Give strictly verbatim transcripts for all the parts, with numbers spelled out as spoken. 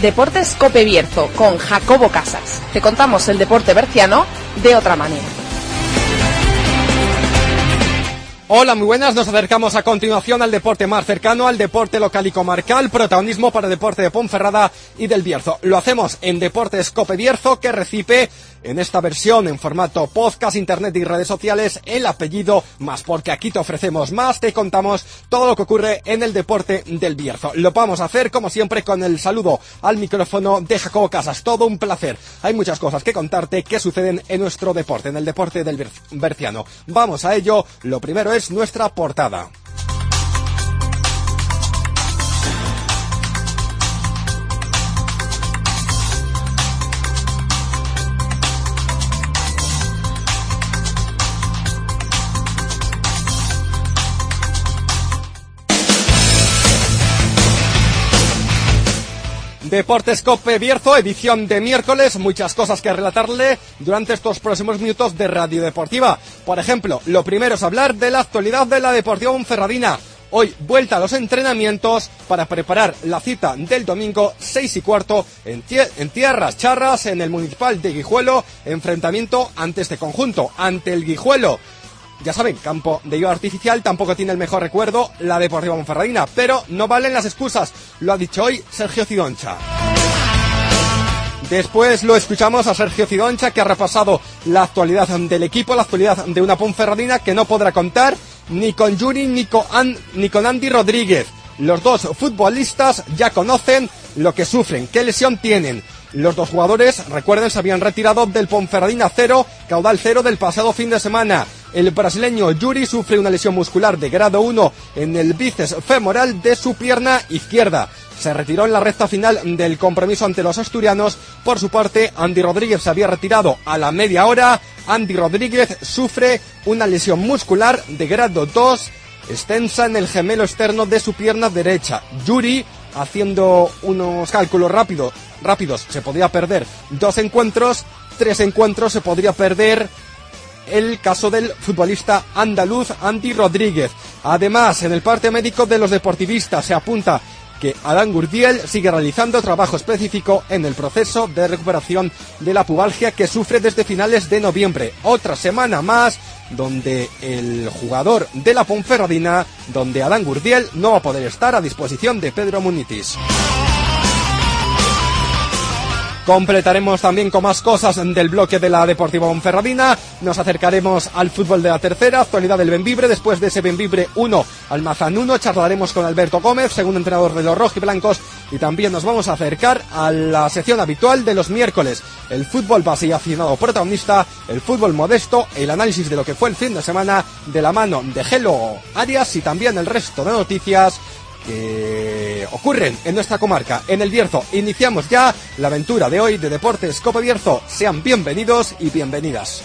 Deportes Cope Bierzo con Jacobo Casas. Te contamos el deporte berciano de otra manera. Hola, muy buenas, nos acercamos a continuación al deporte más cercano, al deporte local y comarcal, protagonismo para el deporte de Ponferrada y del Bierzo. Lo hacemos en Deportes Cope Bierzo, que recibe en esta versión en formato podcast, internet y redes sociales el apellido Más, porque aquí te ofrecemos más, te contamos todo lo que ocurre en el deporte del Bierzo. Lo vamos a hacer, como siempre, con el saludo al micrófono de Jacobo Casas. Todo un placer. Hay muchas cosas que contarte que suceden en nuestro deporte, en el deporte del berciano. Vamos a ello. Lo primero es nuestra portada. Deportes Cope Bierzo, edición de miércoles, muchas cosas que relatarle durante estos próximos minutos de Radio Deportiva. Por ejemplo, lo primero es hablar de la actualidad de la Deportiva Ponferradina. Hoy vuelta a los entrenamientos para preparar la cita del domingo seis y cuarto en, tie- en Tierras Charras, en el Municipal de Guijuelo, enfrentamiento ante este conjunto, ante el Guijuelo. Ya saben, campo de hierba artificial, tampoco tiene el mejor recuerdo la Deportiva Ponferradina, pero no valen las excusas, lo ha dicho hoy Sergio Cidoncha. Después lo escuchamos a Sergio Cidoncha, que ha repasado la actualidad del equipo, la actualidad de una Ponferradina que no podrá contar ni con Yuri ni con, An- ni con Andy Rodríguez. Los dos futbolistas ya conocen lo que sufren, qué lesión tienen. Los dos jugadores, recuerden, se habían retirado del Ponferradina cero, caudal cero del pasado fin de semana. El brasileño Yuri sufre una lesión muscular de grado uno en el bíceps femoral de su pierna izquierda. Se retiró en la recta final del compromiso ante los asturianos. Por su parte, Andy Rodríguez se había retirado a la media hora. Andy Rodríguez sufre una lesión muscular de grado dos, extensa en el gemelo externo de su pierna derecha. Yuri, haciendo unos cálculos rápidos, rápidos, se podría perder dos encuentros, tres encuentros se podría perder el caso del futbolista andaluz Andy Rodríguez. Además, en el parte médico de los deportivistas se apunta que Adán Gurdiel sigue realizando trabajo específico en el proceso de recuperación de la pubalgia que sufre desde finales de noviembre. Otra semana más donde el jugador de la Ponferradina, donde Adán Gurdiel no va a poder estar a disposición de Pedro Munitis. Completaremos también con más cosas del bloque de la Deportiva Ponferradina. Nos acercaremos al fútbol de la tercera, actualidad del Bembibre. Después de ese Bembibre uno, Almazán uno, charlaremos con Alberto Gómez, segundo entrenador de los rojiblancos. Y también nos vamos a acercar a la sección habitual de los miércoles. El fútbol base y aficionado protagonista, el fútbol modesto, el análisis de lo que fue el fin de semana de la mano de Gelo Arias y también el resto de noticias que ocurren en nuestra comarca, en el Bierzo. Iniciamos ya la aventura de hoy de Deportes Cope Bierzo. Sean bienvenidos y bienvenidas.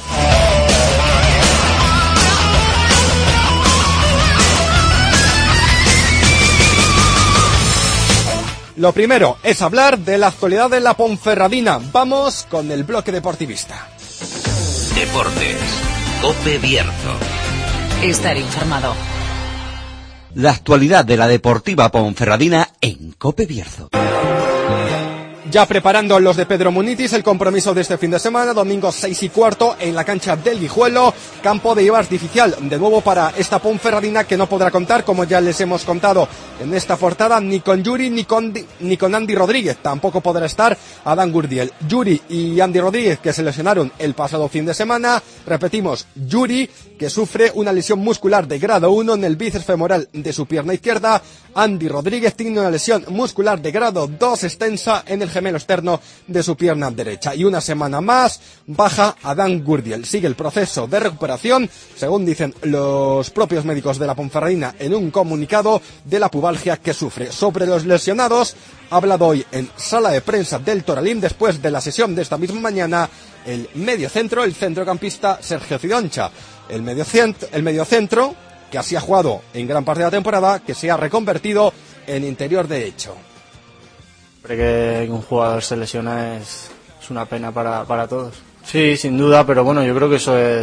Lo primero es hablar de la actualidad de la Ponferradina. Vamos con el bloque deportivista. Deportes Cope Bierzo. Estar informado. La actualidad de la Deportiva Ponferradina en Cope Bierzo. Ya preparando los de Pedro Munitis el compromiso de este fin de semana, domingo seis y cuarto en la cancha del Guijuelo, campo de hierba artificial, de nuevo para esta Ponferradina que no podrá contar, como ya les hemos contado en esta portada, ni con Yuri ni con, ni con Andy Rodríguez, tampoco podrá estar Adán Gurdiel. Yuri y Andy Rodríguez, que se lesionaron el pasado fin de semana, repetimos, Yuri, que sufre una lesión muscular de grado uno en el bíceps femoral de su pierna izquierda. Andy Rodríguez tiene una lesión muscular de grado dos extensa en el gemelo externo de su pierna derecha. Y una semana más baja Adán Gurdiel. Sigue el proceso de recuperación, según dicen los propios médicos de la Ponferradina en un comunicado, de la pubalgia que sufre. Sobre los lesionados ha hablado hoy en sala de prensa del Toralín, después de la sesión de esta misma mañana, el mediocentro, el centrocampista Sergio Cidoncha. El mediocentro, el mediocentro que así ha jugado en gran parte de la temporada, que se ha reconvertido en interior derecho. Siempre que un jugador se lesiona es, es una pena para, para todos. Sí, sin duda, pero bueno, yo creo que eso es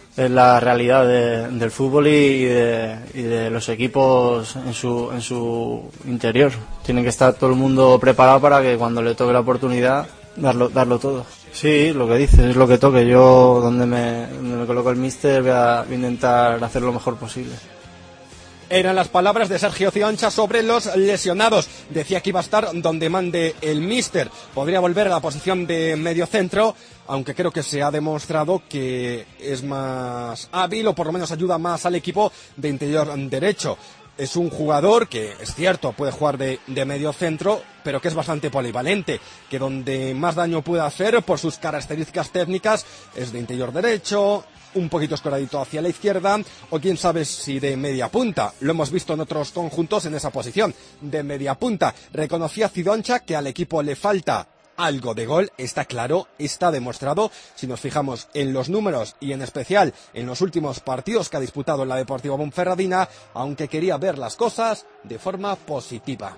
es la realidad de, del fútbol y de, y de los equipos en su, en su interior. Tiene que estar todo el mundo preparado para que cuando le toque la oportunidad darlo, darlo todo. Sí, lo que dices es lo que toque. Yo donde me, donde me coloco el míster voy a, voy a intentar hacer lo mejor posible. Eran las palabras de Sergio Cioncha sobre los lesionados. Decía que iba a estar donde mande el míster. Podría volver a la posición de mediocentro, aunque creo que se ha demostrado que es más hábil o por lo menos ayuda más al equipo de interior derecho. Es un jugador que, es cierto, puede jugar de, de medio centro, pero que es bastante polivalente, que donde más daño puede hacer por sus características técnicas es de interior derecho, un poquito escoradito hacia la izquierda, o quién sabe si de media punta. Lo hemos visto en otros conjuntos en esa posición, de media punta. Reconocía Cidoncha que al equipo le falta algo de gol, está claro, está demostrado, si nos fijamos en los números y en especial en los últimos partidos que ha disputado la Deportiva Ponferradina, aunque quería ver las cosas de forma positiva.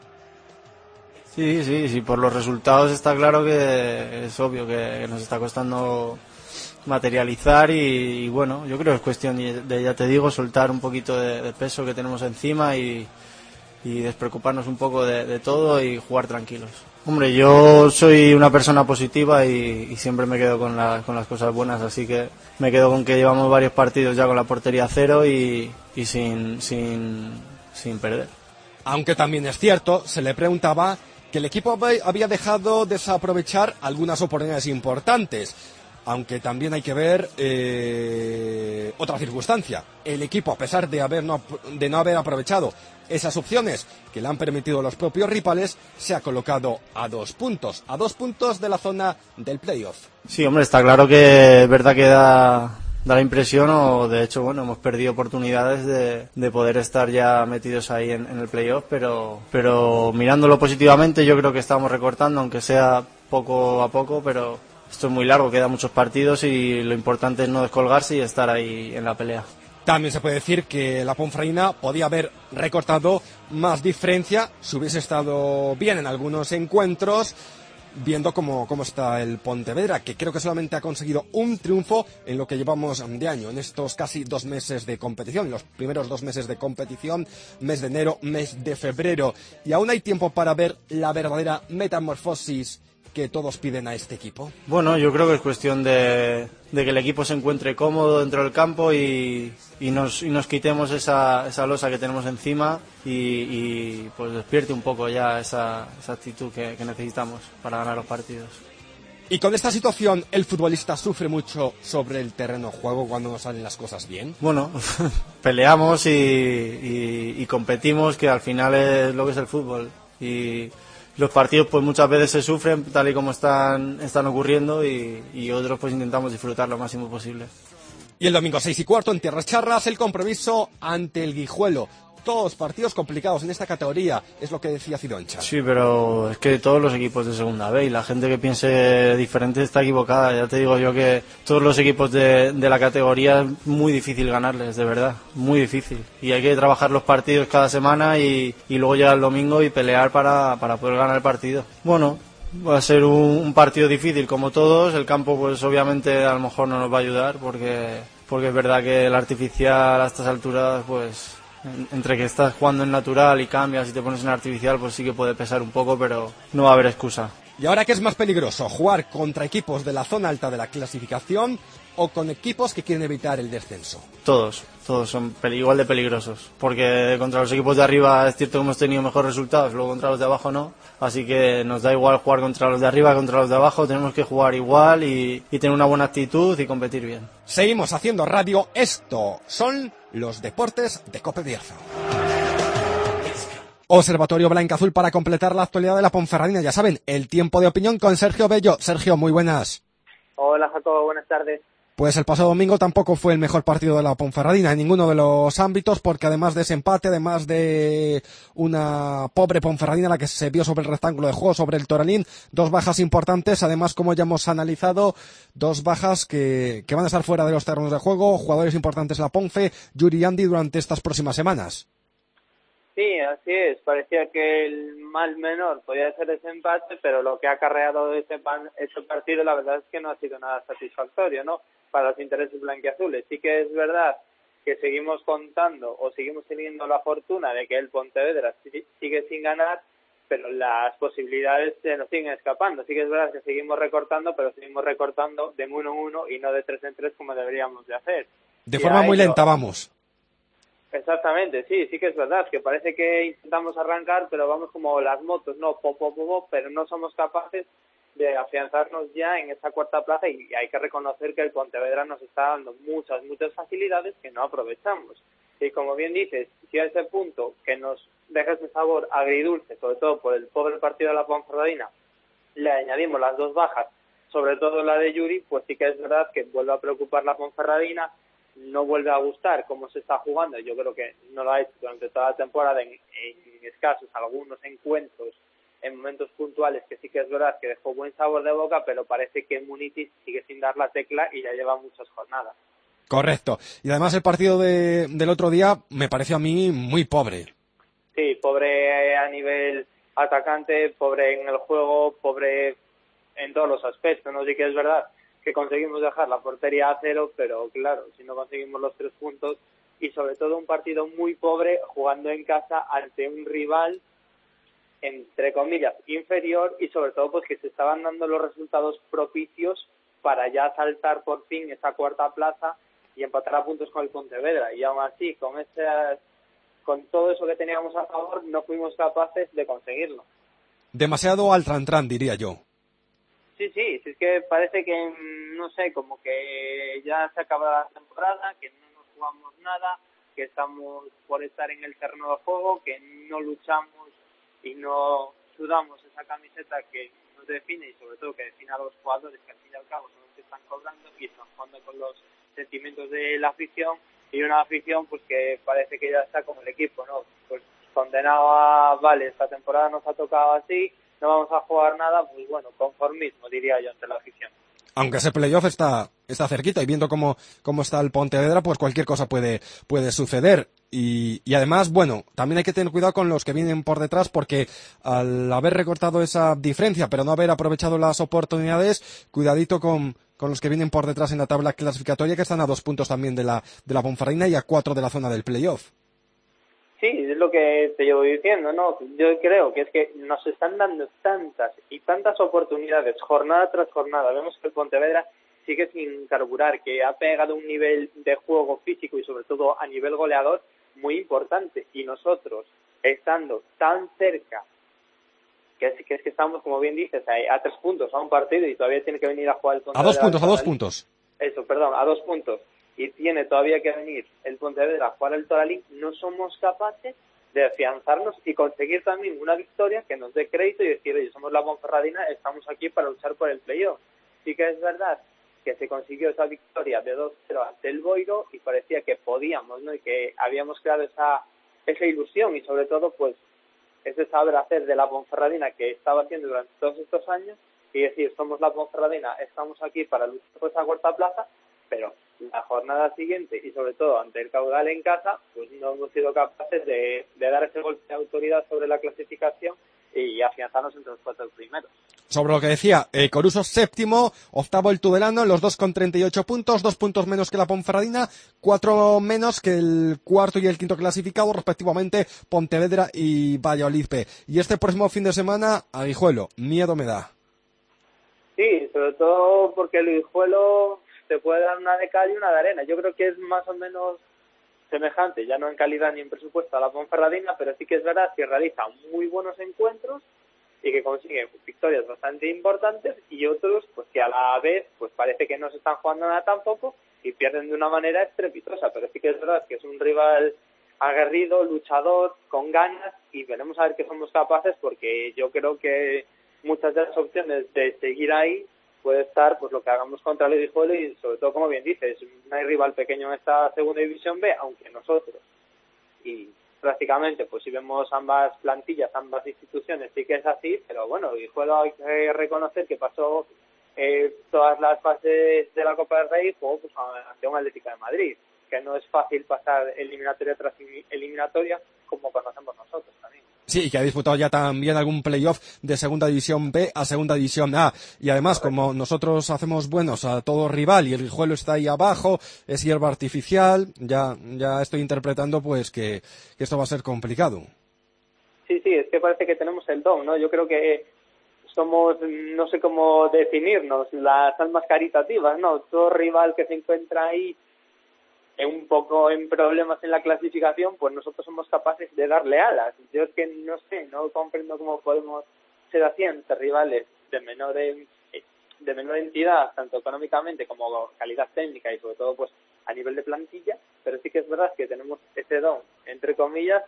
Sí, sí, sí, por los resultados está claro que es obvio que nos está costando materializar y, y bueno, yo creo que es cuestión de, de, ya te digo, soltar un poquito de, de peso que tenemos encima y, y despreocuparnos un poco de, de todo y jugar tranquilos. Hombre, yo soy una persona positiva y, y siempre me quedo con, la, con las cosas buenas, así que me quedo con que llevamos varios partidos ya con la portería cero y, y sin, sin, sin perder. Aunque también es cierto, se le preguntaba que el equipo había dejado desaprovechar algunas oportunidades importantes. Aunque también hay que ver eh, otra circunstancia. El equipo, a pesar de, haber no, de no haber aprovechado esas opciones que le han permitido los propios rivales, se ha colocado a dos puntos, a dos puntos de la zona del playoff. Sí, hombre, está claro que es verdad que da, da la impresión, o de hecho, bueno, hemos perdido oportunidades de, de poder estar ya metidos ahí en, en el playoff, pero, pero mirándolo positivamente yo creo que estamos recortando, aunque sea poco a poco, pero esto es muy largo, quedan muchos partidos y lo importante es no descolgarse y estar ahí en la pelea. También se puede decir que la Ponferradina podía haber recortado más diferencia si hubiese estado bien en algunos encuentros, viendo cómo, cómo está el Pontevedra, que creo que solamente ha conseguido un triunfo en lo que llevamos de año, en estos casi dos meses de competición, los primeros dos meses de competición, mes de enero, mes de febrero, y aún hay tiempo para ver la verdadera metamorfosis que todos piden a este equipo. Bueno, yo creo que es cuestión de, de que el equipo se encuentre cómodo dentro del campo y, y, nos, y nos quitemos esa, esa losa que tenemos encima y, y pues despierte un poco ya esa, esa actitud que, que necesitamos para ganar los partidos. Y con esta situación, ¿el futbolista sufre mucho sobre el terreno de juego cuando no salen las cosas bien? Bueno, peleamos y, y, y competimos, que al final es lo que es el fútbol. Y los partidos pues muchas veces se sufren tal y como están, están ocurriendo y, y otros pues intentamos disfrutar lo máximo posible. Y el domingo seis y cuarto en Tierras Charras el compromiso ante el Guijuelo. Todos partidos complicados en esta categoría, es lo que decía Cidoncha. Sí, pero es que todos los equipos de segunda B y la gente que piense diferente está equivocada. Ya te digo yo que todos los equipos de, de la categoría es muy difícil ganarles, de verdad, muy difícil. Y hay que trabajar los partidos cada semana y, y luego llegar el domingo y pelear para, para poder ganar el partido. Bueno, va a ser un, un partido difícil como todos. El campo pues obviamente a lo mejor no nos va a ayudar porque, porque es verdad que el artificial a estas alturas pues entre que estás jugando en natural y cambias y te pones en artificial, pues sí que puede pesar un poco, pero no va a haber excusa. ¿Y ahora qué es más peligroso? ¿Jugar contra equipos de la zona alta de la clasificación o con equipos que quieren evitar el descenso? Todos, todos son igual de peligrosos, porque contra los equipos de arriba es cierto que hemos tenido mejores resultados, luego contra los de abajo no, así que nos da igual jugar contra los de arriba, contra los de abajo, tenemos que jugar igual y, y tener una buena actitud y competir bien. Seguimos haciendo radio, esto son los deportes de Cope Bierzo. Observatorio Blanca-Azul para completar la actualidad de la Ponferradina, ya saben, el tiempo de opinión con Sergio Bello. Sergio, muy buenas. Hola Jacobo, buenas tardes. Pues el pasado domingo tampoco fue el mejor partido de la Ponferradina en ninguno de los ámbitos, porque además de ese empate, además de una pobre Ponferradina la que se vio sobre el rectángulo de juego, sobre el Toralín, dos bajas importantes, además como ya hemos analizado, dos bajas que, que van a estar fuera de los terrenos de juego, jugadores importantes de la Ponfe, Yuri y Andy durante estas próximas semanas. Sí, así es. Parecía que el mal menor podía ser ese empate, pero lo que ha acarreado ese, pan, ese partido, la verdad es que no ha sido nada satisfactorio, ¿no? Para los intereses blanquiazules. Sí que es verdad que seguimos contando o seguimos teniendo la fortuna de que el Pontevedra sigue sin ganar, pero las posibilidades se nos siguen escapando. Sí que es verdad que seguimos recortando, pero seguimos recortando de uno en uno y no de tres en tres como deberíamos de hacer. De y forma muy ello, lenta, vamos. Exactamente, sí, sí que es verdad, que parece que intentamos arrancar, pero vamos como las motos, ¿no? Pop, pop, pop, pero no somos capaces de afianzarnos ya en esa cuarta plaza y hay que reconocer que el Pontevedra nos está dando muchas, muchas facilidades que no aprovechamos. Y como bien dices, si a ese punto que nos deja ese sabor agridulce, sobre todo por el pobre partido de la Ponferradina, le añadimos las dos bajas, sobre todo la de Yuri, pues sí que es verdad que vuelve a preocupar la Ponferradina, no vuelve a gustar cómo se está jugando. Yo creo que no lo ha hecho durante toda la temporada en, en escasos algunos encuentros, en momentos puntuales que sí que es verdad que dejó buen sabor de boca, pero parece que Munitis sigue sin dar la tecla y ya lleva muchas jornadas. Correcto. Y además el partido de, del otro día me pareció a mí muy pobre. Sí, pobre a nivel atacante, pobre en el juego, pobre en todos los aspectos, ¿no? Sí que es verdad que conseguimos dejar la portería a cero, pero claro, si no conseguimos los tres puntos, y sobre todo un partido muy pobre jugando en casa ante un rival, entre comillas, inferior, y sobre todo pues que se estaban dando los resultados propicios para ya saltar por fin esa cuarta plaza y empatar a puntos con el Pontevedra, y aún así, con ese, con todo eso que teníamos a favor, no fuimos capaces de conseguirlo. Demasiado al tran-tran, diría yo. Sí, sí, es que parece que, no sé, como que ya se acaba la temporada, que no nos jugamos nada, que estamos por estar en el terreno de juego, que no luchamos y no sudamos esa camiseta que nos define y sobre todo que define a los jugadores, que al fin y al cabo son los que están cobrando y están jugando con los sentimientos de la afición, y una afición pues que parece que ya está como el equipo, ¿no? Pues condenado a, vale, esta temporada nos ha tocado así, no vamos a jugar nada, pues bueno, conformismo, diría yo, ante la afición. Aunque ese playoff está, está cerquita y viendo cómo, cómo está el Pontevedra, pues cualquier cosa puede, puede suceder. Y, y además, bueno, también hay que tener cuidado con los que vienen por detrás porque al haber recortado esa diferencia, pero no haber aprovechado las oportunidades, cuidadito con, con los que vienen por detrás en la tabla clasificatoria, que están a dos puntos también de la, de la Ponferradina y a cuatro de la zona del playoff. Sí, es lo que te llevo diciendo, ¿no? Yo creo que es que nos están dando tantas y tantas oportunidades, jornada tras jornada. Vemos que el Pontevedra sigue sin carburar, que ha pegado un nivel de juego físico y sobre todo a nivel goleador muy importante. Y nosotros, estando tan cerca, que es que, es que estamos, como bien dices, a, a tres puntos a un partido y todavía tiene que venir a jugar el Pontevedra. A dos puntos, a dos puntos. Eso, perdón, a dos puntos. Y tiene todavía que venir el Pontevedra a jugar el Toralín, no somos capaces de afianzarnos y conseguir también una victoria que nos dé crédito y decir, oye, somos la Ponferradina, estamos aquí para luchar por el playoff. Sí que es verdad que se consiguió esa victoria de dos cero ante el Boiro y parecía que podíamos, ¿no? Y que habíamos creado esa, esa ilusión y sobre todo, pues, ese saber hacer de la Ponferradina que estaba haciendo durante todos estos años y decir, somos la Ponferradina, estamos aquí para luchar por esa cuarta plaza, pero la jornada siguiente y sobre todo ante el caudal en casa, pues no hemos sido capaces de, de dar ese golpe de autoridad sobre la clasificación y afianzarnos entre los cuatro primeros. Sobre lo que decía, eh, Coruso séptimo, octavo el Tudelano, los dos con treinta y ocho puntos, dos puntos menos que la Ponferradina, cuatro menos que el cuarto y el quinto clasificado, respectivamente Pontevedra y Valladolid B. Y este próximo fin de semana, Aguijuelo, miedo me da. Sí, sobre todo porque el Aguijuelo te puede dar una de cal y una de arena. Yo creo que es más o menos semejante, ya no en calidad ni en presupuesto a la Ponferradina, pero sí que es verdad que realiza muy buenos encuentros y que consigue victorias bastante importantes y otros pues que a la vez pues parece que no se están jugando nada tampoco y pierden de una manera estrepitosa, pero sí que es verdad que es un rival aguerrido, luchador, con ganas y veremos a ver qué somos capaces porque yo creo que muchas de las opciones de seguir ahí puede estar pues lo que hagamos contra el Aguijuelo y sobre todo, como bien dices, no hay rival pequeño en esta segunda división B, aunque nosotros y prácticamente pues si vemos ambas plantillas, ambas instituciones sí que es así, pero bueno, el Aguijuelo hay que reconocer que pasó eh, todas las fases de la Copa del Rey jugó pues ante un Atlético de Madrid que no es fácil pasar eliminatoria tras eliminatoria, como conocemos nosotros también. Sí, y que ha disputado ya también algún playoff de Segunda División B a Segunda División A. Y además, como nosotros hacemos buenos a todo rival y el Guijuelo está ahí abajo, es hierba artificial, ya ya estoy interpretando pues que, que esto va a ser complicado. Sí, sí, es que parece que tenemos el don, ¿no? Yo creo que somos, no sé cómo definirnos, las almas caritativas, ¿no? Todo rival que se encuentra ahí un poco en problemas en la clasificación, pues nosotros somos capaces de darle alas. Yo es que no sé, no comprendo cómo podemos ser así ante rivales de menor de menor entidad, tanto económicamente como calidad técnica y sobre todo pues a nivel de plantilla, pero sí que es verdad que tenemos ese don, entre comillas,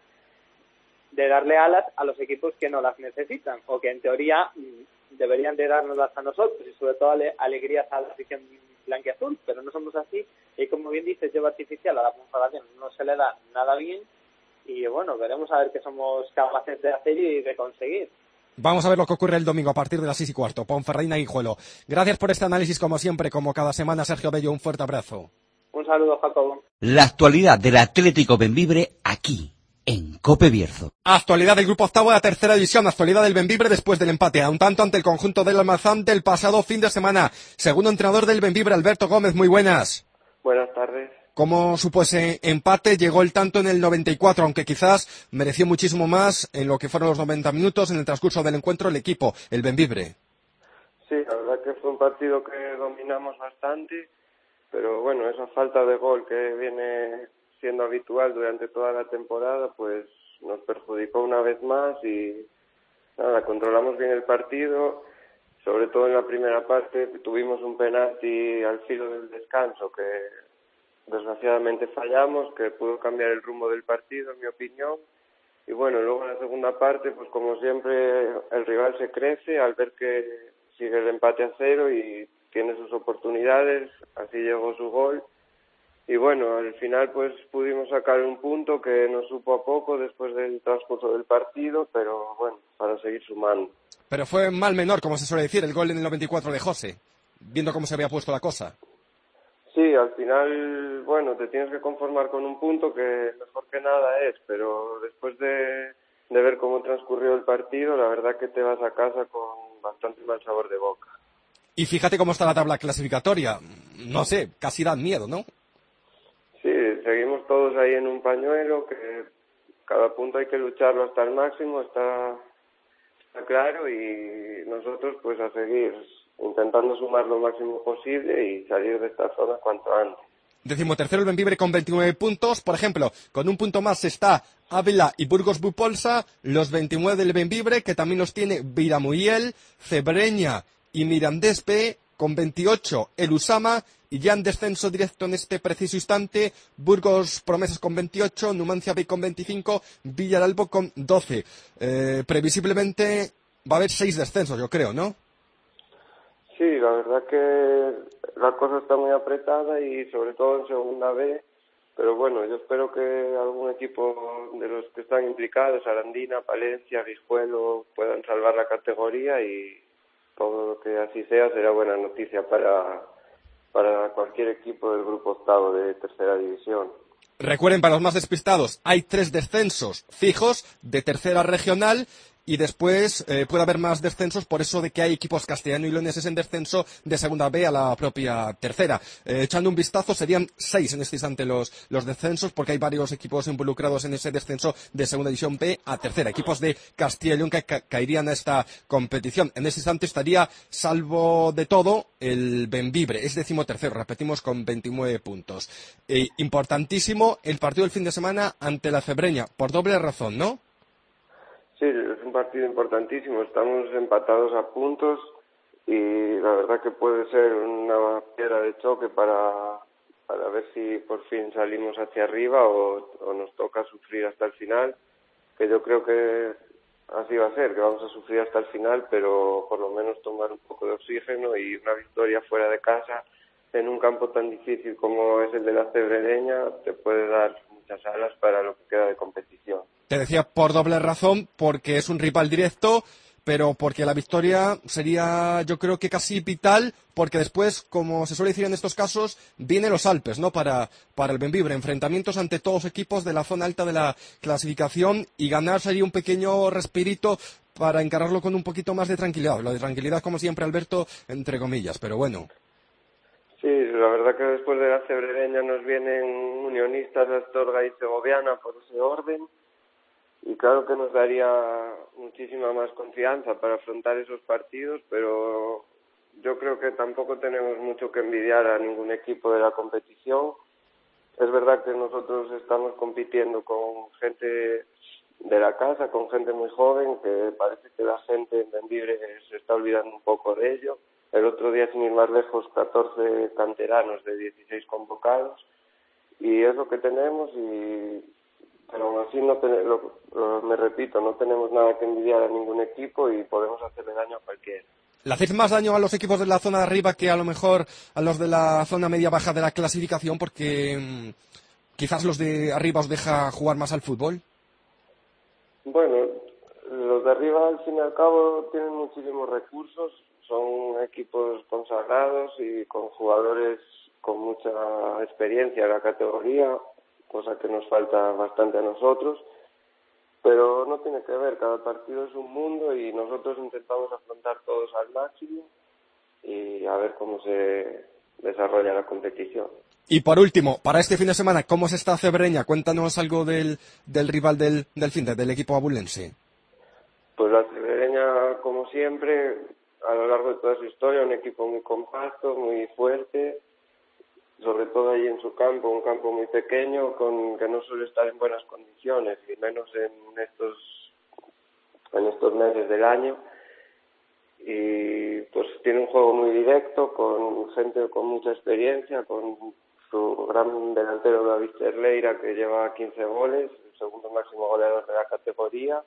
de darle alas a los equipos que no las necesitan, o que en teoría deberían de dárnoslas a nosotros, y sobre todo ale- alegrías a la afición blanquiazul, pero no somos así, y como bien dices, lleva artificial a la Ponferradina no se le da nada bien, y bueno, veremos a ver qué somos capaces de hacer y de conseguir. Vamos a ver lo que ocurre el domingo a partir de las seis y cuarto, Ponferradina y Guijuelo. Gracias por este análisis, como siempre, como cada semana, Sergio Bello, un fuerte abrazo. Un saludo, Jacobo. La actualidad del Atlético Bembibre aquí, en Cope Bierzo. Actualidad del grupo octavo de la tercera división, actualidad del Bembibre después del empate a un tanto ante el conjunto del Almazán del pasado fin de semana. Segundo entrenador del Bembibre, Alberto Gómez, muy buenas. Buenas tardes. ¿Cómo supo ese empate? Llegó el tanto en el noventa y cuatro, aunque quizás mereció muchísimo más en lo que fueron los noventa minutos en el transcurso del encuentro el equipo, el Bembibre. Sí, la verdad que fue un partido que dominamos bastante, pero bueno, esa falta de gol que viene siendo habitual durante toda la temporada, pues nos perjudicó una vez más y nada, controlamos bien el partido, sobre todo en la primera parte tuvimos un penalti al filo del descanso que desgraciadamente fallamos, que pudo cambiar el rumbo del partido, en mi opinión. Y bueno, luego en la segunda parte, pues como siempre, el rival se crece al ver que sigue el empate a cero y tiene sus oportunidades, así llegó su gol. Y bueno, al final pues pudimos sacar un punto que nos supo a poco después del transcurso del partido, pero bueno, para seguir sumando. Pero fue mal menor, como se suele decir, el gol en el noventa y cuatro de José, viendo cómo se había puesto la cosa. Sí, al final, bueno, te tienes que conformar con un punto que mejor que nada es, pero después de, de ver cómo transcurrió el partido, la verdad que te vas a casa con bastante mal sabor de boca. Y fíjate cómo está la tabla clasificatoria. No sé, casi dan miedo, ¿no? Sí, seguimos todos ahí en un pañuelo, que cada punto hay que lucharlo hasta el máximo, está, está claro, y nosotros pues a seguir intentando sumar lo máximo posible y salir de esta zona cuanto antes. Decimotercero el Bembibre con veintinueve puntos. Por ejemplo, con un punto más está Ávila y Burgos Bupolsa, los veintinueve del Bembibre, que también los tiene Viramuriel, Cebreña y Mirandés B, con veintiocho el Usama, y ya en descenso directo en este preciso instante, Burgos Promesas con veintiocho, Numancia B con veinticinco, Villaralbo con doce. Eh, previsiblemente va a haber seis descensos, yo creo, ¿no? Sí, la verdad que la cosa está muy apretada y sobre todo en Segunda B, pero bueno, yo espero que algún equipo de los que están implicados, Arandina, Palencia, Guijuelo, puedan salvar la categoría y todo lo que así sea será buena noticia para, para cualquier equipo del grupo octavo de tercera división. Recuerden, para los más despistados, hay tres descensos fijos de tercera regional y después eh, puede haber más descensos por eso de que hay equipos castellano y leoneses en descenso de segunda B a la propia tercera. Eh, echando un vistazo, serían seis en este instante los, los descensos, porque hay varios equipos involucrados en ese descenso de segunda división B a tercera. Equipos de Castilla y León que ca- caerían a esta competición. En este instante estaría, salvo de todo, el Bembibre. Es decimotercero, repetimos, con veintinueve puntos. Eh, importantísimo el partido del fin de semana ante la Cebreña, por doble razón, ¿no? Sí, es un partido importantísimo, estamos empatados a puntos y la verdad que puede ser una piedra de choque para, para ver si por fin salimos hacia arriba o, o nos toca sufrir hasta el final, que yo creo que así va a ser, que vamos a sufrir hasta el final, pero por lo menos tomar un poco de oxígeno y una victoria fuera de casa en un campo tan difícil como es el de la Cebreña te puede dar muchas alas para lo que queda de competición. Te decía por doble razón, porque es un rival directo, pero porque la victoria sería, yo creo que casi vital, porque después, como se suele decir en estos casos, vienen los Alpes, ¿no? Para, para el Bembibre, enfrentamientos ante todos los equipos de la zona alta de la clasificación, y ganar sería un pequeño respirito para encararlo con un poquito más de tranquilidad. Lo de tranquilidad, como siempre, Alberto, entre comillas, pero bueno. Sí, la verdad que después de la Cebrereña nos vienen Unionistas, Astorga y Segoviana por ese orden, y claro que nos daría muchísima más confianza para afrontar esos partidos, pero yo creo que tampoco tenemos mucho que envidiar a ningún equipo de la competición. Es verdad que nosotros estamos compitiendo con gente de la casa, con gente muy joven, que parece que la gente en Bembibre se está olvidando un poco de ello. El otro día, sin ir más lejos, catorce canteranos de dieciséis convocados, y es lo que tenemos, y pero aún así no ten, lo, lo, me repito, no tenemos nada que envidiar a ningún equipo y podemos hacerle daño a cualquiera. ¿Le hacéis más daño a los equipos de la zona de arriba que a lo mejor a los de la zona media-baja de la clasificación? Porque mmm, quizás los de arriba os deja jugar más al fútbol. Bueno, los de arriba al fin y al cabo tienen muchísimos recursos, son equipos consagrados y con jugadores con mucha experiencia en la categoría, cosa que nos falta bastante a nosotros, pero no tiene que ver, cada partido es un mundo y nosotros intentamos afrontar todos al máximo y a ver cómo se desarrolla la competición. Y por último, para este fin de semana, ¿cómo se está Cebreña? Cuéntanos algo del, del rival del, del fin de, del equipo abulense. Pues la Cebreña, como siempre, a lo largo de toda su historia, un equipo muy compacto, muy fuerte, sobre todo ahí en su campo, un campo muy pequeño, con que no suele estar en buenas condiciones, y menos en estos, en estos meses del año. Y pues tiene un juego muy directo, con gente con mucha experiencia, con su gran delantero David Cerleira, que lleva quince goles, el segundo máximo goleador de la categoría,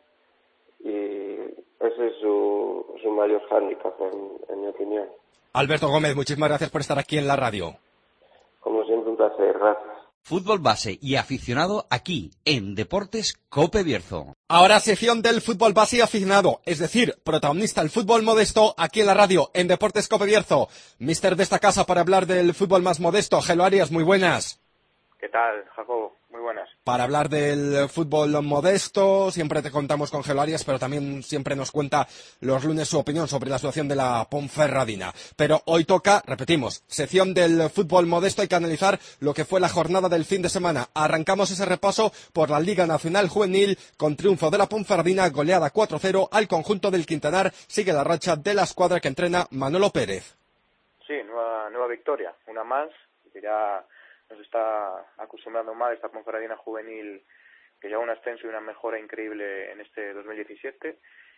y ese es su, su mayor hándicap, en, en mi opinión. Alberto Gómez, muchísimas gracias por estar aquí en la radio. Como siempre, un placer, gracias. Fútbol base y aficionado aquí, en Deportes Cope Bierzo. Ahora sección del fútbol base y aficionado, es decir, protagonista el fútbol modesto aquí en la radio, en Deportes Cope Bierzo. Mister de esta casa para hablar del fútbol más modesto, Gelo Arias, muy buenas. ¿Qué tal, Jacobo? Muy buenas. Para hablar del fútbol modesto, siempre te contamos con Gelo Arias, pero también siempre nos cuenta los lunes su opinión sobre la situación de la Ponferradina. Pero hoy toca, repetimos, sección del fútbol modesto, hay que analizar lo que fue la jornada del fin de semana. Arrancamos ese repaso por la Liga Nacional Juvenil, con triunfo de la Ponferradina, goleada cuatro cero al conjunto del Quintanar. Sigue la racha de la escuadra que entrena Manolo Pérez. Sí, nueva, nueva victoria, una más, que ya nos está acostumbrando mal esta Ponferradina juvenil, que lleva un ascenso y una mejora increíble en este dos mil diecisiete,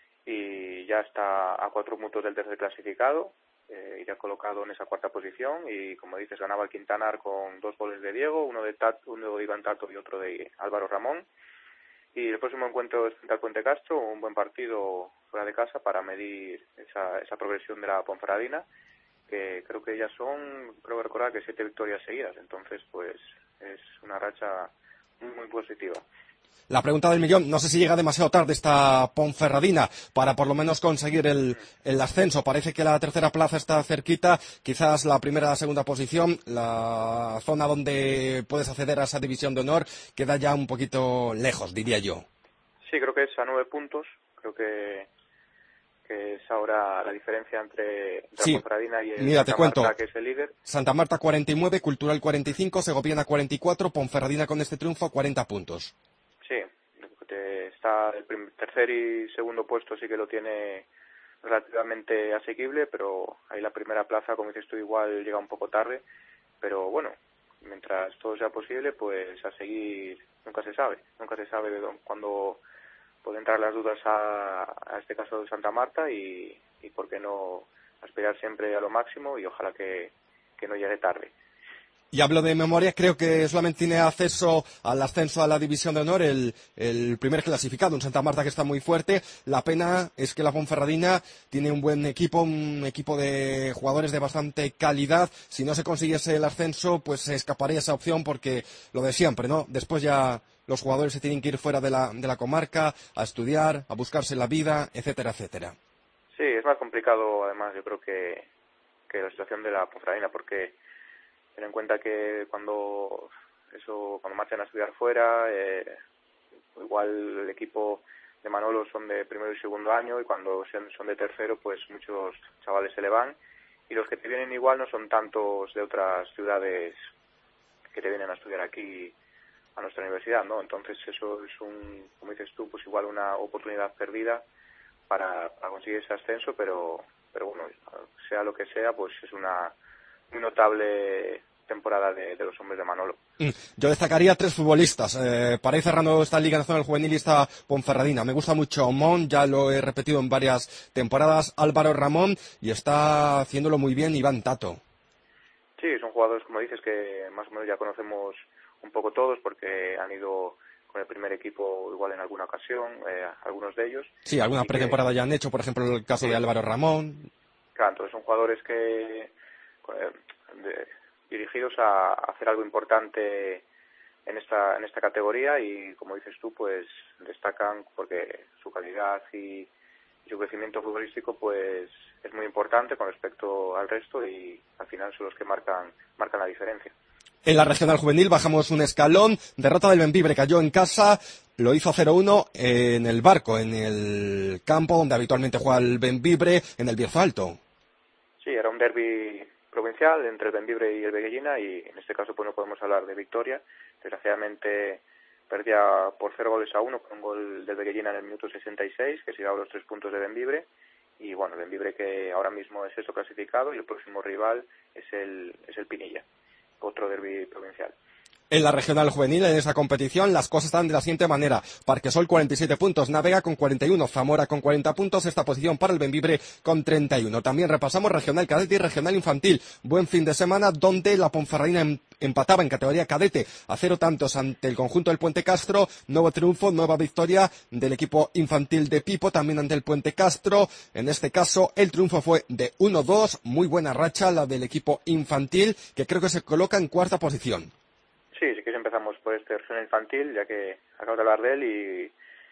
y ya está a cuatro puntos del tercer clasificado, eh, y ya colocado en esa cuarta posición, y como dices, ganaba el Quintanar con dos goles de Diego, uno de, Tato, uno de Iván Tato y otro de Álvaro Ramón, y el próximo encuentro es frente al Puente Castro, un buen partido fuera de casa para medir esa, esa progresión de la Ponferradina, que creo que ya son, creo recordar que siete victorias seguidas, entonces pues es una racha muy, muy positiva. La pregunta del millón, no sé si llega demasiado tarde esta Ponferradina para por lo menos conseguir el, el ascenso. Parece que la tercera plaza está cerquita, quizás la primera o la segunda posición, la zona donde puedes acceder a esa división de honor, queda ya un poquito lejos, diría yo. Sí, creo que es a nueve puntos, creo que que es ahora la diferencia entre, entre sí. la Ponferradina y el Mira, Santa te cuento. Marta, que es el líder. Santa Marta cuarenta y nueve, Cultural cuarenta y cinco, Segoviana cuarenta y cuatro, Ponferradina con este triunfo cuarenta puntos. Sí, está el primer, tercer y segundo puesto sí que lo tiene relativamente asequible, pero ahí la primera plaza, como dices tú, igual llega un poco tarde, pero bueno, mientras todo sea posible, pues a seguir, nunca se sabe, nunca se sabe de dónde, cuándo pueden entrar las dudas a, a este caso de Santa Marta y, y por qué no aspirar siempre a lo máximo y ojalá que, que no llegue tarde. Y hablo de memoria, creo que solamente tiene acceso al ascenso a la División de Honor el, el primer clasificado, un Santa Marta que está muy fuerte. La pena es que la Ponferradina tiene un buen equipo, un equipo de jugadores de bastante calidad. Si no se consiguiese el ascenso, pues se escaparía esa opción porque lo de siempre, ¿no? Después ya los jugadores se tienen que ir fuera de la, de la comarca a estudiar, a buscarse la vida, etcétera, etcétera. Sí, es más complicado, además, yo creo que, que la situación de la Ponferradina, porque ten en cuenta que cuando eso cuando marchan a estudiar fuera, eh, igual el equipo de Manolo son de primero y segundo año, y cuando son, son de tercero, pues muchos chavales se le van, y los que te vienen igual no son tantos de otras ciudades que te vienen a estudiar aquí a nuestra universidad, ¿no? Entonces eso es un, como dices tú, pues igual una oportunidad perdida para, para conseguir ese ascenso, pero pero bueno, sea lo que sea, pues es una muy notable temporada de, de los hombres de Manolo. Yo destacaría tres futbolistas eh, para ir cerrando esta Liga Nacional Juvenil y esta Ponferradina. Me gusta mucho Mon, ya lo he repetido en varias temporadas, Álvaro Ramón, y está haciéndolo muy bien Iván Tato. Sí, son jugadores, como dices, que más o menos ya conocemos un poco todos, porque han ido con el primer equipo igual en alguna ocasión, eh, algunos de ellos. Sí, alguna y pretemporada que, ya han hecho, por ejemplo, el caso sí, de Álvaro Ramón. Claro, entonces son jugadores que eh, de, dirigidos a, a hacer algo importante en esta en esta categoría, y como dices tú, pues destacan porque su calidad y, y su crecimiento futbolístico pues es muy importante con respecto al resto, y al final son los que marcan marcan la diferencia. En la regional juvenil bajamos un escalón, derrota del Bembibre, cayó en casa, lo hizo cero uno en el Barco, en el campo donde habitualmente juega el Bembibre, en el Bierzo Alto. Sí, era un derbi provincial entre el Bembibre y el Beguellina, y en este caso pues no podemos hablar de victoria. Desgraciadamente perdía por cero goles a uno, con un gol del Beguellina en el minuto sesenta y seis, que se llevaba los tres puntos de Bembibre, y bueno, el Bembibre que ahora mismo es sexto clasificado, y el próximo rival es el es el Pinilla, otro derbi provincial. En la regional juvenil, en esa competición, las cosas están de la siguiente manera. Parquesol cuarenta y siete puntos, Navega con cuarenta y uno, Zamora con cuarenta puntos, esta posición para el Bembibre con treinta y uno. También repasamos regional cadete y regional infantil. Buen fin de semana donde la Ponferradina em- empataba en categoría cadete a cero tantos ante el conjunto del Puente Castro. Nuevo triunfo, nueva victoria del equipo infantil de Pipo, también ante el Puente Castro. En este caso, el triunfo fue de uno dos, muy buena racha la del equipo infantil, que creo que se coloca en cuarta posición. Sí, sí que empezamos por este regional infantil, ya que acabo de hablar de él, y,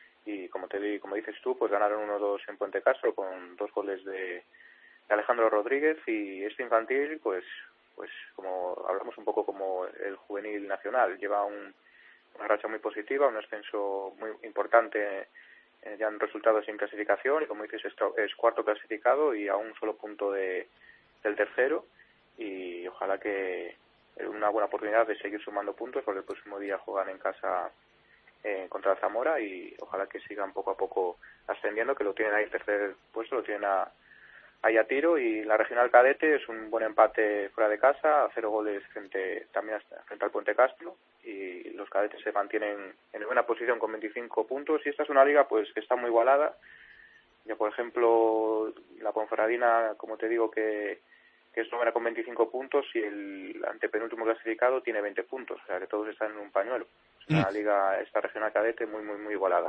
y como te di, como dices tú, pues ganaron uno dos en Puente Castro con dos goles de, de Alejandro Rodríguez, y este infantil, pues pues como hablamos un poco como el juvenil nacional, lleva un, una racha muy positiva, un ascenso muy importante eh, ya en resultados y en clasificación, y como dices es, es cuarto clasificado y a un solo punto de, del tercero, y ojalá que una buena oportunidad de seguir sumando puntos, porque el próximo día juegan en casa eh, contra Zamora, y ojalá que sigan poco a poco ascendiendo, que lo tienen ahí tercer puesto, lo tienen a, ahí a tiro. Y la regional cadete es un buen empate fuera de casa, a cero goles frente también frente al Puente Castro, y los cadetes se mantienen en buena posición con veinticinco puntos, y esta es una liga pues que está muy igualada. Ya por ejemplo la Ponferradina, como te digo, que que es novena con veinticinco puntos, y el antepenúltimo clasificado tiene veinte puntos, o sea que todos están en un pañuelo. Es una mm. liga, esta regional cadete, muy, muy, muy igualada.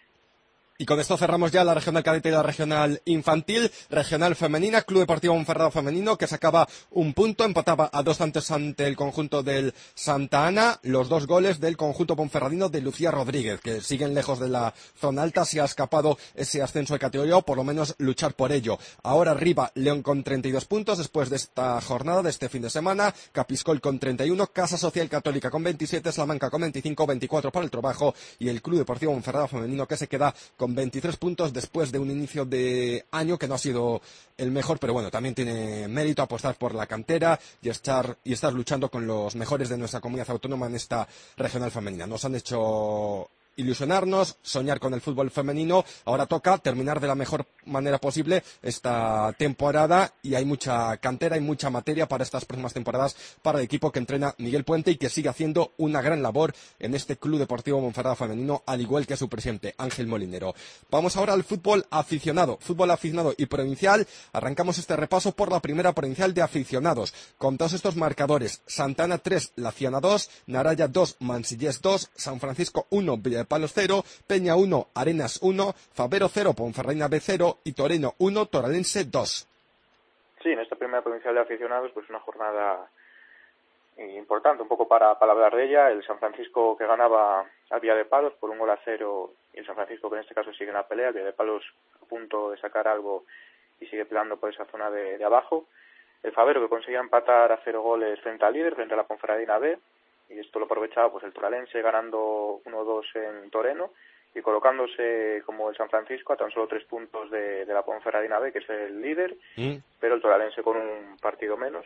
Y con esto cerramos ya la regional cadete y la regional infantil. Regional femenina, Club Deportivo Monferrado femenino, que sacaba un punto, empataba a dos tantos ante el conjunto del Santa Ana. Los dos goles del conjunto ponferradino de Lucía Rodríguez, que siguen lejos de la zona alta. Se ha escapado ese ascenso de categoría, o por lo menos luchar por ello. Ahora arriba León con treinta y dos puntos después de esta jornada, de este fin de semana. Capiscol con treinta y uno, Casa Social Católica con veintisiete, Salamanca con veinticinco, veinticuatro para el Trabajo, y el Club Deportivo Monferrado femenino, que se queda con veintitrés puntos después de un inicio de año que no ha sido el mejor, pero bueno, también tiene mérito apostar por la cantera y estar y estar luchando con los mejores de nuestra comunidad autónoma en esta regional femenina. Nos han hecho ilusionarnos, soñar con el fútbol femenino. Ahora toca terminar de la mejor manera posible esta temporada, y hay mucha cantera y mucha materia para estas próximas temporadas para el equipo que entrena Miguel Puente, y que sigue haciendo una gran labor en este Club Deportivo Monferrado femenino, al igual que su presidente Ángel Molinero. Vamos ahora al fútbol aficionado, fútbol aficionado y provincial. Arrancamos este repaso por la primera provincial de aficionados, con todos estos marcadores: Santana tres, Laciana dos, Naraya dos, Mansillés dos, San Francisco uno, Villapalos cero, Peña uno, Arenas uno, Fabero cero, Ponferradina B cero y Toreno uno, Toralense dos. Sí, en esta primera provincial de aficionados, pues una jornada importante, un poco para, para hablar de ella. El San Francisco, que ganaba a Villadepalos por un gol a cero, y el San Francisco, que en este caso sigue en la pelea, Villadepalos a punto de sacar algo y sigue peleando por esa zona de, de abajo. El Fabero, que conseguía empatar a cero goles frente al líder, frente a la Ponferradina B, y esto lo aprovechaba pues el Toralense ganando uno dos en Toreno y colocándose como el San Francisco a tan solo tres puntos de, de la Ponferradina B, que es el líder, mm. pero el Toralense con un partido menos,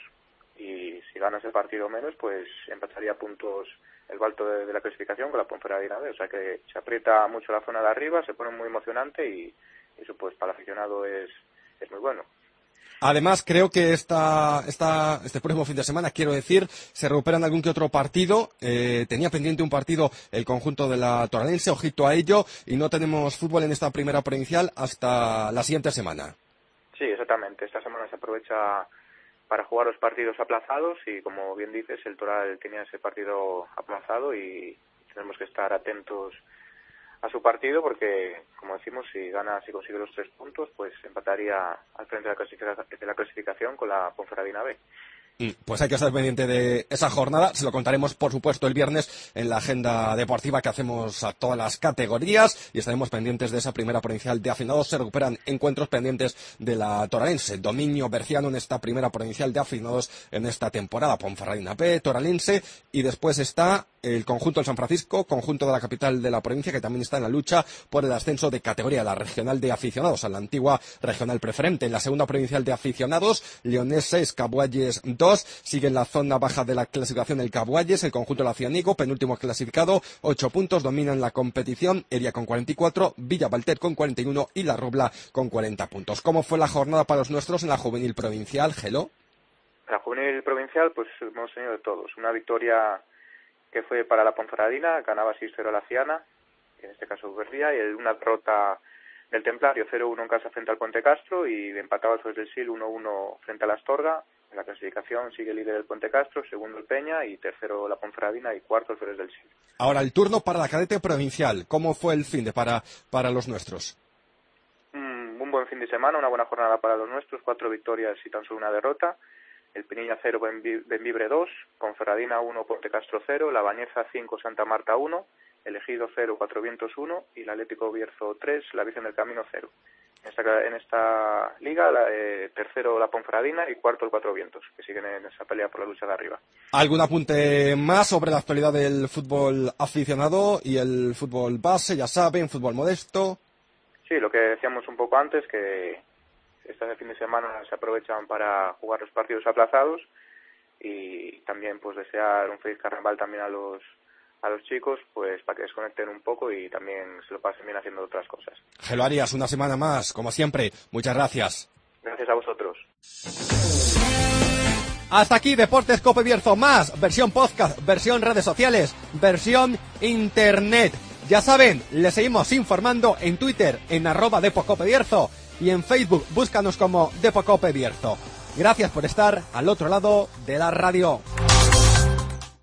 y si gana ese partido menos, pues empataría puntos el Balto de, de la clasificación con la Ponferradina B, o sea que se aprieta mucho la zona de arriba, se pone muy emocionante y eso pues para el aficionado es, es muy bueno. Además, creo que esta, esta, este próximo fin de semana, quiero decir, se recuperan algún que otro partido. Eh, tenía pendiente un partido el conjunto de la Toralense, ojito a ello, y no tenemos fútbol en esta primera provincial hasta la siguiente semana. Sí, exactamente. Esta semana se aprovecha para jugar los partidos aplazados y, como bien dices, el Toral tenía ese partido aplazado y tenemos que estar atentos a su partido porque, como decimos, si gana, si consigue los tres puntos, pues empataría al frente de la clasificación, de la clasificación con la Ponferradina B. Pues hay que estar pendiente de esa jornada. Se lo contaremos, por supuesto, el viernes en la agenda deportiva que hacemos a todas las categorías y estaremos pendientes de esa primera provincial de afinados. Se recuperan encuentros pendientes de la Toralense. Dominio berciano en esta primera provincial de afinados en esta temporada. Ponferradina B, Toralense, y después está el conjunto del San Francisco, conjunto de la capital de la provincia, que también está en la lucha por el ascenso de categoría, la regional de aficionados, a la antigua regional preferente. En la segunda provincial de aficionados, Leonés seis, Cabualles dos, sigue en la zona baja de la clasificación el Cabualles, el conjunto de la Cianigo, penúltimo clasificado, ocho puntos, dominan la competición, Eria con cuarenta y cuatro, Villavalter con cuarenta y uno y La Robla con cuarenta puntos. ¿Cómo fue la jornada para los nuestros en la juvenil provincial, Gelo? La juvenil provincial, pues hemos tenido de todos. Una victoria que fue para la Ponferradina, ganaba seis cero a la Ciana, en este caso Uberdía, y una derrota del Templario, cero uno en casa frente al Puente Castro, y empataba el Flores del Sil uno uno frente a la Astorga. En la clasificación sigue líder el Puente Castro, segundo el Peña, y tercero la Ponferradina, y cuarto el Flores del Sil. Ahora el turno para la cadete provincial. ¿Cómo fue el fin de para, para los nuestros? Mm, un buen fin de semana, una buena jornada para los nuestros, cuatro victorias y tan solo una derrota. El Pinilla cero, Benvibre dos, Ponferradina uno, Puente Castro cero, La Bañeza cinco, Santa Marta uno, El Ejido cero, Cuatro Vientos uno y el Atlético Bierzo tres, La Virgen del Camino cero. En esta, en esta liga, la, eh, tercero la Ponferradina y cuarto el Cuatro Vientos, que siguen en esa pelea por la lucha de arriba. ¿Algún apunte más sobre la actualidad del fútbol aficionado y el fútbol base? Ya saben, fútbol modesto. Sí, lo que decíamos un poco antes, que este fin de semana se aprovechan para jugar los partidos aplazados y también pues desear un feliz carnaval también a los a los chicos, pues para que desconecten un poco y también se lo pasen bien haciendo otras cosas. Gelo Arias, una semana más, como siempre. Muchas gracias. Gracias a vosotros. Hasta aquí Deportes Cope Bierzo, más versión podcast, versión redes sociales, versión internet. Ya saben, les seguimos informando en Twitter, en arroba Depocope Bierzo, y en Facebook búscanos como Depocope Bierzo. Gracias por estar al otro lado de la radio.